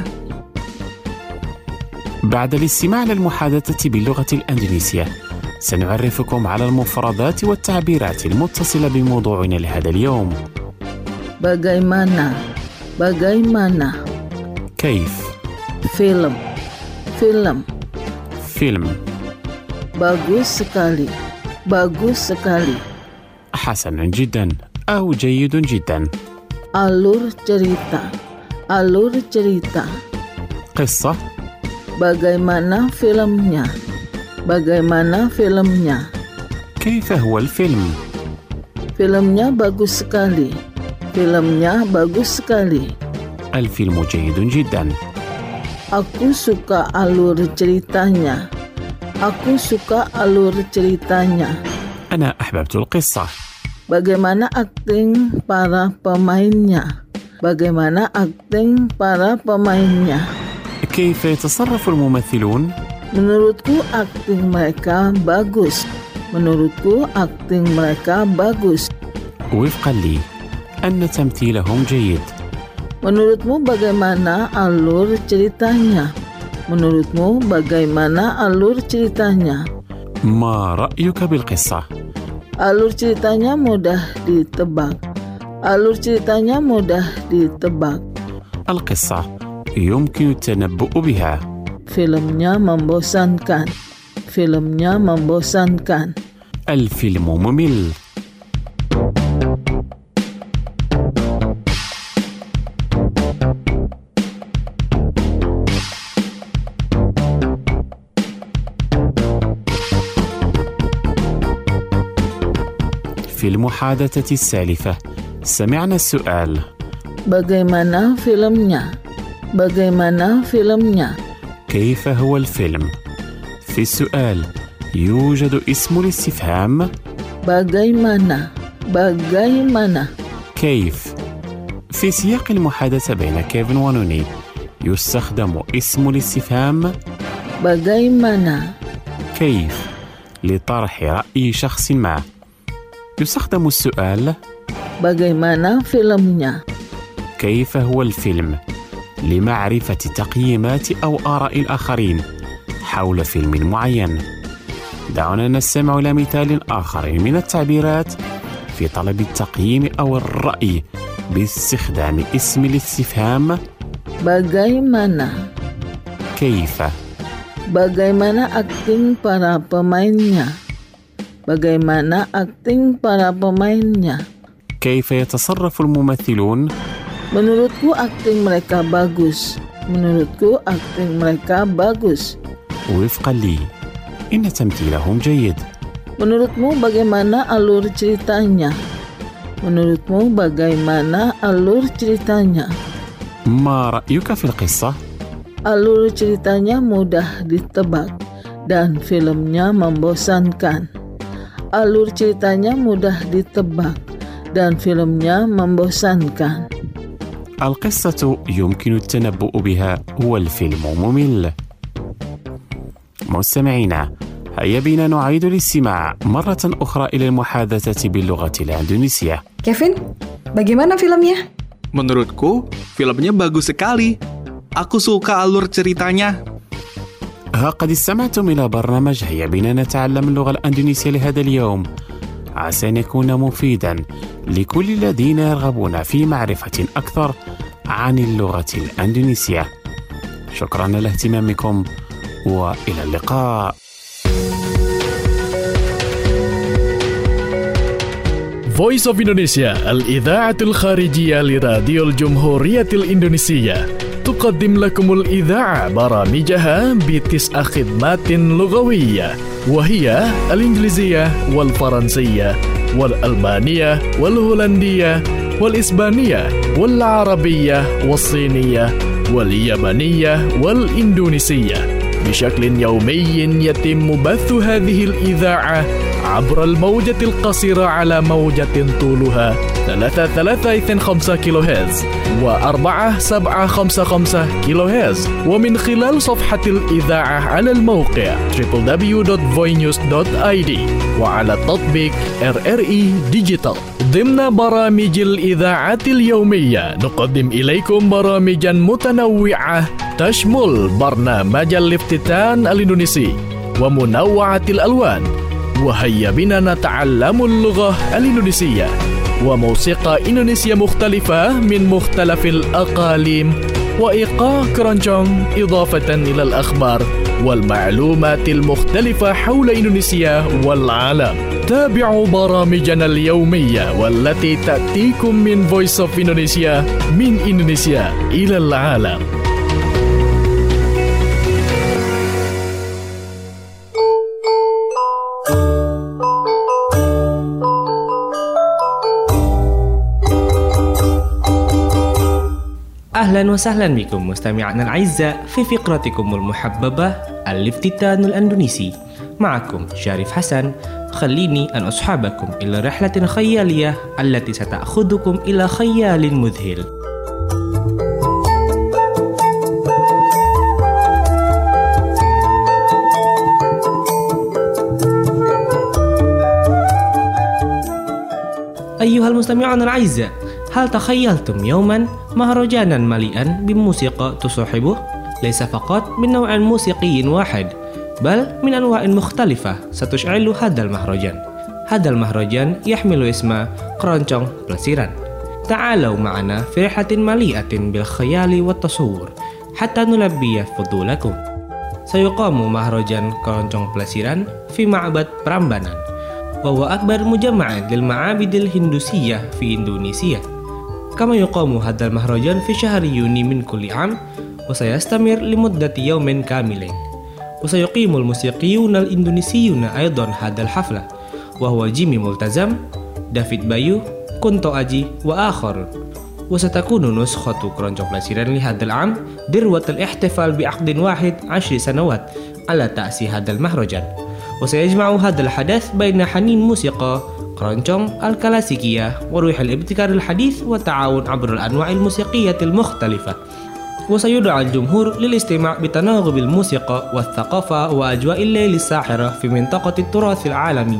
M: بعد الاستماع للمحادثة باللغة الإندونيسية، سنعرفكم على المفردات والتعبيرات المتصلة بموضوعنا لهذا اليوم.
N: Bagaimana, bagaimana.
M: كيف.
N: Film, film.
M: فيلم.
N: Bagus sekali, bagus sekali.
M: حسنا جدا أو جيد جدا.
N: Alur cerita, alur cerita.
M: قصة.
N: Bagaimana filmnya, bagaimana filmnya.
M: كيف هو الفيلم؟
N: Filmnya bagus sekali, filmnya bagus sekali.
M: الفيلم جيد جدا.
N: Aku suka alur ceritanya, aku suka alur ceritanya.
M: أنا أحببت القصة.
N: Bagaimana akting para pemainnya? Bagaimana akting para pemainnya?
M: كيف يتصرف الممثلون؟
N: Menurutku akting mereka bagus. Menurutku akting mereka bagus.
M: وفقا لي أن تمثيلهم جيد.
N: Menurutmu bagaimana alur ceritanya? Menurutmu bagaimana alur ceritanya?
M: ما رأيك بالقصة؟
N: Alur ceritanya mudah ditebak. Alur ceritanya mudah ditebak.
M: القصة يمكن التنبؤ بها.
N: Filmnya membosankan. Filmnya membosankan.
M: الفيلم ممل. في المحادثة السالفة سمعنا السؤال
N: Bagaimana filmnya? Bagaimana filmnya?
M: كيف هو الفيلم؟ في السؤال يوجد اسم الاستفهام
N: Bagaimana? Bagaimana?
M: كيف. في سياق المحادثة بين كيفن ونوني يستخدم اسم الاستفهام
N: bagaimana
M: كيف لطرح رأي شخص ما. يستخدم السؤال
N: bagaimana filmnya
M: كيف هو الفيلم لمعرفة تقييمات أو آراء الآخرين حول فيلم معين. دعونا نستمع إلى مثال آخر من التعبيرات في طلب التقييم أو الرأي باستخدام اسم الاستفهام
N: bagaimana
M: كيف.
N: Bagaimana akting para pemainnya? Bagaimana akting para pemainnya?
M: كيف يتصرف الممثلون؟
N: Menurutku akting mereka bagus. Menurutku akting mereka bagus.
M: وفقا لي إن تمثيلهم جيد.
N: Menurutmu bagaimana alur ceritanya? Menurutmu bagaimana alur ceritanya?
M: ما رأيك في القصة؟
N: Alur ceritanya mudah ditebak dan filmnya membosankan. Alur ceritanya mudah ditebak dan filmnya membosankan.
M: القصة يمكن التنبؤ بها والفيلم ممل. مستمعينا، هيا بنا نعيد الاستماع مرة أخرى إلى المحادثة باللغة الإندونيسية.
O: Kevin, bagaimana filmnya?
P: Menurutku, filmnya bagus sekali. Aku suka alur ceritanya.
M: ها قد استمعتم إلى برنامج هيا بنا نتعلم اللغة الإندونيسية لهذا اليوم. عسى أن يكون مفيدا لكل الذين يرغبون في معرفة أكثر عن اللغة الإندونيسية. شكرا لاهتمامكم وإلى اللقاء.
A: Voice of Indonesia الإذاعة الخارجية لراديو الجمهورية الإندونيسية تقدم لكم الإذاعة برامجها بتسع خدمات لغوية، وهي الإنجليزية والفرنسية والألمانية والهولندية والإسبانية والعربية والصينية واليابانية والإندونيسية. بشكل يومي يتم بث هذه الإذاعة عبر الموجة القصيرة على موجة طولها ثلاثة ثلاثة اثنين خمسة كيلو هرتز وأربعة سبعة خمسة خمسة كيلو هرتز، ومن خلال صفحة الإذاعة على الموقع دبليو دبليو دبليو دوت فوي نيوز دوت آي دي وعلى التطبيق آر آر إي ديجيتال. ضمن برامج الإذاعة اليومية نقدم إليكم برامجا متنوعة تشمل برنامج الافتتان الإندونيسي ومنوعة الألوان، وهيا بنا نتعلم اللغة الإندونيسية، وموسيقى إندونيسية مختلفة من مختلف الأقاليم، وإيقاع كرونجونج، إضافة إلى الأخبار والمعلومات المختلفة حول إندونيسيا والعالم. تابعوا برامجنا اليومية والتي تأتيكم من Voice of Indonesia من إندونيسيا إلى العالم.
Q: أهلا وسهلا بكم مستمعينا الأعزاء في فقرتكم المحببة الافتتان الأندونيسي. معكم شريف حسن. خليني أن أصحابكم إلى رحلة خيالية التي ستأخذكم إلى خيال مذهل. أيها المستمعون الأعزاء، هل تخيلتم يوما مهرجانا مليئا بموسيقى تصاحبه؟ ليس فقط من نوع موسيقي واحد، بل من أنواع مختلفة ستشعل هذا المهرجان. هذا المهرجان يحمل اسم كرونجونج بلesiran. تعالوا معنا في رحلة مليئة بالخيال والتصور حتى نلبي فضولكم. سيقام مهرجان كرونجونج بلesiran في معبد برامبانان، وهو أكبر مجمع للمعابد الهندوسية في إندونيسيا. كما يقام هذا المهرجان في شهر يونيو من كل عام، وسيستمر لمدة يوم كامل. وسيقيم الموسيقيون الإندونيسيون أيضا هذا الحفلة، وهو جيمي ملتزم، دافيد بايو، كونتو أجي وآخر. وستكون نسخة كرونجونج بلesiran لهذا العام ذروة الاحتفال بعقد واحد عشر سنوات على تأسيس هذا المهرجان. وسيجمع هذا الحدث بين حنين موسيقى keroncong al-klasikiyah wa ruh al-ibtikar al-hadith wa ta'awun abr al-anwa' al-musiqiyyah al-mukhtalifah. وسيدعى الجمهور للاستماع بتناغم الموسيقى والثقافة وأجواء الليل الساحرة في منطقة التراث العالمي.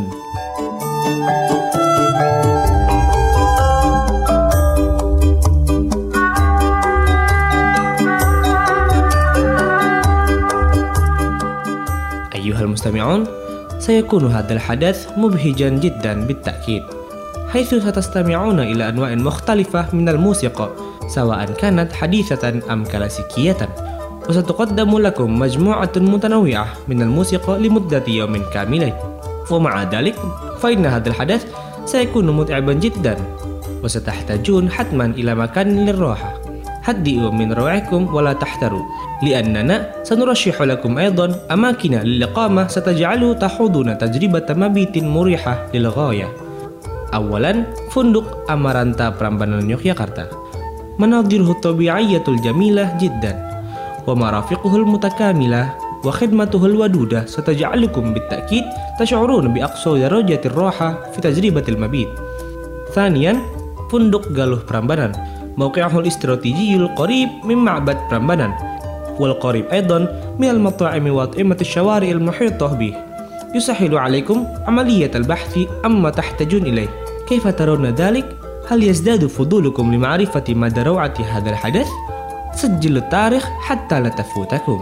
Q: أيها المستمعون، سيكون هذا الحدث مبهجا جدا بالتأكيد، حيث ستستمعون إلى أنواع مختلفة من الموسيقى سواء كانت حديثة أم كلاسيكية، وستقدم لكم مجموعة متنوعة من الموسيقى لمدة يوم كامل. ومع ذلك فإن هذا الحدث سيكون متعبا جدا، وستحتاجون حتما إلى مكان للراحة. هدئوا من روعكم ولا تحتروا، لأننا سنرشح لكم أيضا أماكن للإقامة ستجعل تخوضون تجربة مبيت مريحة للغاية. أولا، فندق أمارانتا برامبانان يوغياكارتا، مناظره الطبيعية الجميلة جدا ومرافقه المتكاملة وخدمته الودودة ستجعلكم بالتأكيد تشعرون بأقصى درجة الراحة في تجربة المبيت. ثانيا، فندق غالوه برامبانان، موقعه الاستراتيجي القريب من معبد برامبانان، والقريب أيضا من المطاعم وأطعمة الشوارع المحيطة به، يسهل عليكم عملية البحث عما تحتاجون إليه. كيف ترون ذلك؟ هل يزداد فضولكم لمعرفة مدى روعة هذا الحدث؟ سجلوا التاريخ حتى لا تفوتكم.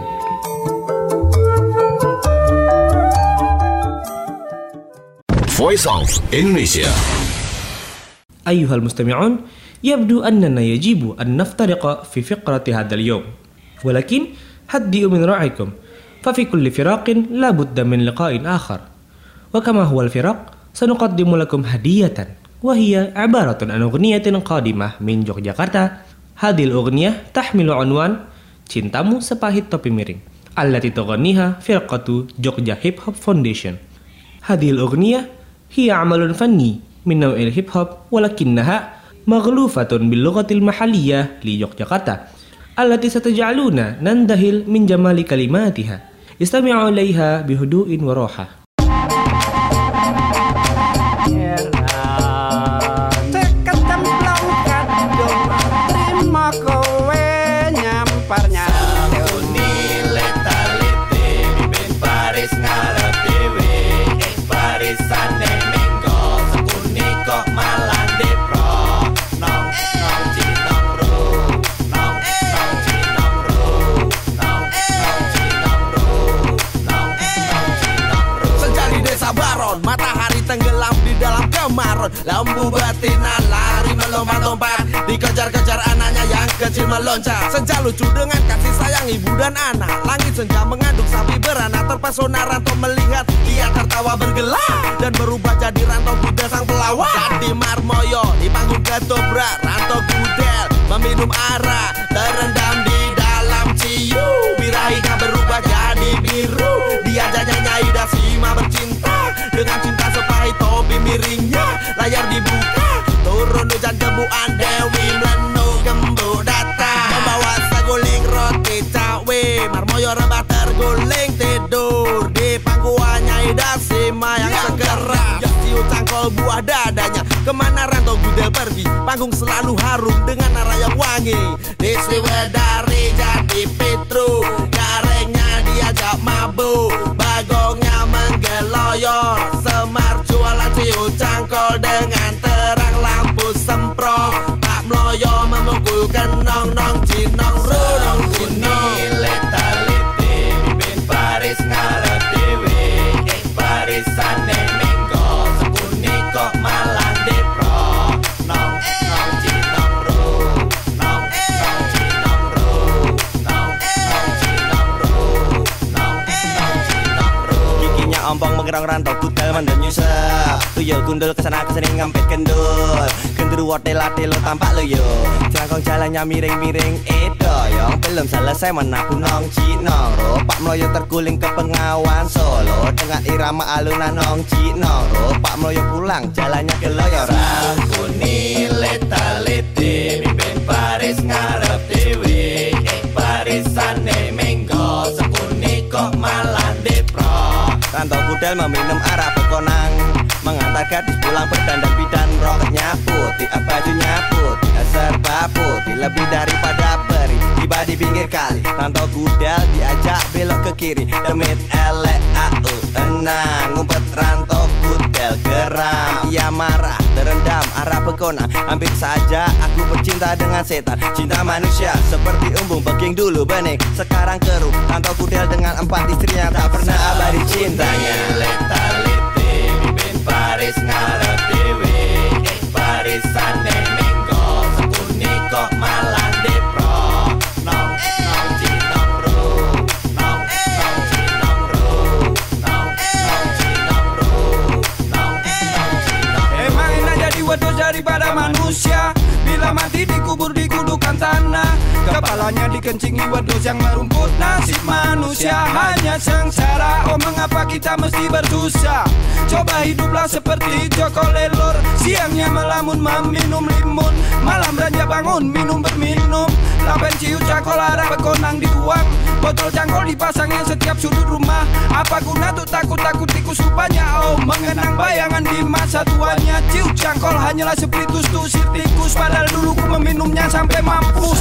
K: Voice of Indonesia.
Q: أيها المستمعون، يبدو أننا يجب أن نفترق في فقرة هذا اليوم، ولكن هدئوا من روعكم، ففي كل فراق لا بد من لقاء آخر. وكما هو الفراق، سنقدم لكم هدية، وهي عبارة عن أغنية قادمة من يوغياكارتا. هذه الأغنية تحمل عنوان "Cintamu Sepahit Topi Miring" التي تغنيها فرقة جوجيا هيب هوب فونديشن. هذه الأغنية هي عمل فني من نوع الهيب هوب، ولكنها مغلوفة باللغة المحلية ليوغياكارتا التي ستجعلون نندهل من جمال كلماتها. استمعوا إليها بهدوء وراحة. Lembu betina lari melompat-lompat, dikejar-kejar anaknya yang kecil meloncat. Senja lucu dengan kasih sayang ibu dan anak. Langit senja mengandung sapi beranak, terpesona Ranto melihat dia tertawa bergelak dan berubah jadi Ranto Gudel sang pelawak. Jadi Marmoyo di panggung ketoprak, Ranto Gudel meminum arak terendam di dalam ciu. Birahinya berubah jadi biru, dia nyanyi Dasima bercinta dengan cinta sepahit topi miringnya. Layar dibuka, turun hujan gembuan Dewi Mlenu gembuk datang membawa seguling roti cawe. Marmoyo rebah terguling tidur di pangkuannya Dasima yang segera Yasiu cangkol buah dadanya. Kemana Ranto Gudel pergi, panggung selalu harum dengan arah yang wangi. Di Sriwedari jadi Petru, garengnya diajak mabuk, bagongnya menggeloyor. Semar jualan ciu cangkol dengan terang lampu semprot. Pak Mloyo memukul kenong nong cinong runong cinong. Leta lete mimpin Paris ngarep dewe, eh Parisane minggo sepuni kok malah depro. Nong nong cinong ru, nong nong cinong ru, nong nong cinong ru, nong nong cinong ru. Giginya ompong menggerang Ranto Gudel mandan nyusap, tuyul gundul kesana kesini ngampit kendul. Genderuwo tela-telo tampak lo yo, celangkong jalannya miring-miring edo yang belum selesai menabuh nong cinong ro. Pak Mloyo terguling ke Pengawan Solo dengan irama alunan nong cinong ro. Pak Mloyo pulang jalannya keloyoran. Kuni leta lete mimpin Paris ngarep dewe, eh Parisane minggo sepuni kok malah depro. Ranto Gudel meminum arak bekonang,
R: mengantar gadis pulang berdandan bidan. Roketnya putih, bajunya putih, serba putih, lebih daripada peri. Tiba di pinggir kali, Rantau Gudel diajak belok ke kiri. Demit elek au enang, ngumpet Rantau Gudel geram. Ia marah, terendam, arah pekona. Hampir saja aku bercinta dengan setan. Cinta manusia seperti umbung beging dulu bening, sekarang keruh. Rantau Gudel dengan empat istrinya tak pernah abadi cintanya. Leta lete, bibin Paris ngarep dewe. Eh Paris sane minggo, sekuni kok malah depro. Nong, nong cinong ru, nong, nong cinong ru, nong, nong cinong ru, nong, nong cinong ru. Emang enak jadi wedus daripada manusia, bila mati dikubur di kudukan tanah. Kepalanya dikencingi wedus yang merumput. Nasib manusia hanya sengsara. Oh mengapa kita mesti bersusah? Coba hiduplah seperti Joko Lelor. Siangnya melamun meminum limun, malam raja bangun minum berminum. Lapen ciu cakol arah bekonang diuang, botol cangkol dipasangnya setiap sudut rumah. Apa guna tuh takut-takut tikus rupanya? Oh mengenang bayangan di masa tuanya. Ciu cangkol hanyalah seplitus tusir tikus, padahal dulu ku meminumnya sampai mampus.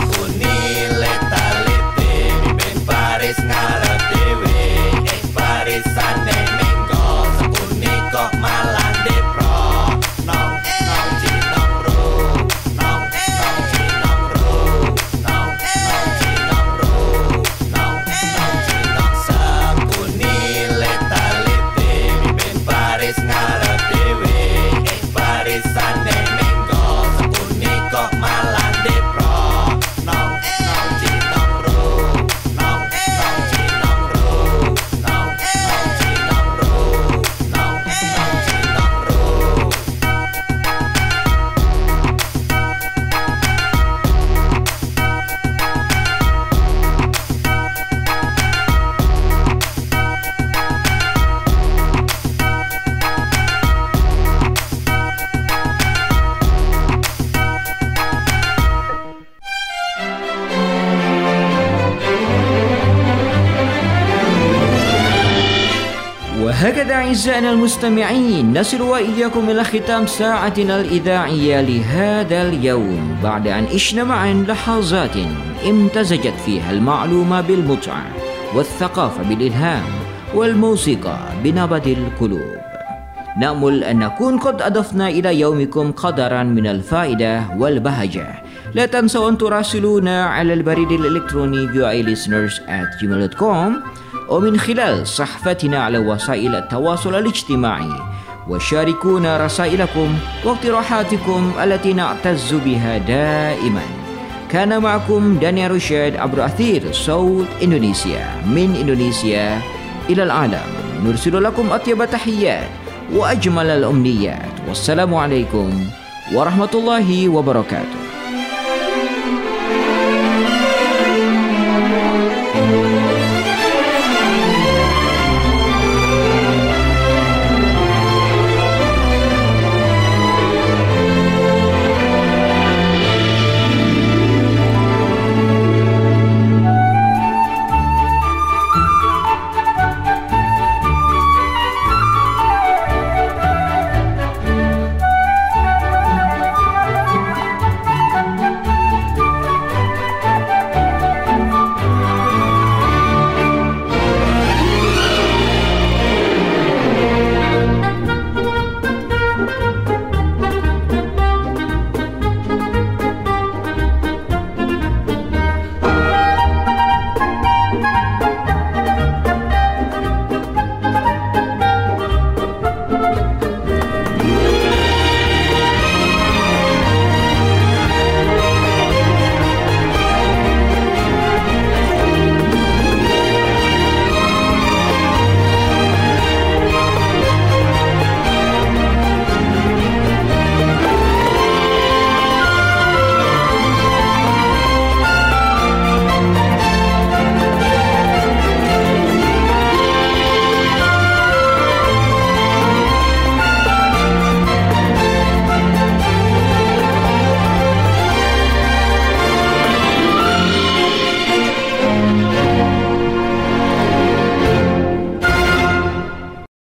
R: Ampuni leta lete, bibin Paris ngarep dewe. Eh Paris sane minggo, sekuni kok malah depro. Nong, nong cinong ru, nong, nong cinong ru, nong, nong cinong ru, nong, nong cinong. Sekuni leta lete, bibin Paris ngarep dewe. Eh Paris sane minggo, sekuni kok malah depro. Nong, nong cinong ru, nong, nong cinong ru, nong, nong cinong ru, nong, nong cinong ru.
E: وهكذا أعزائنا المستمعين نصل وإياكم إلى ختام ساعتنا الإذاعية لهذا اليوم، بعد أن عشنا معا لحظات امتزجت فيها المعلومة بالمتعة والثقافة بالإلهام والموسيقى بنبض القلوب. نأمل أن نكون قد أضفنا إلى يومكم قدرا من الفائدة والبهجة. لا تنسوا أن تراسلونا على البريد الإلكتروني في او اي listeners at gmail dot com ومن خلال صفحتنا على وسائل التواصل الاجتماعي، وشاركونا رسائلكم واقتراحاتكم التي نعتز بها دائما. كان معكم دانيال رشاد عبر أثير صوت إندونيسيا، من إندونيسيا إلى العالم. نرسل لكم أطيب تحيات وأجمل الأمنيات، والسلام عليكم ورحمة الله وبركاته.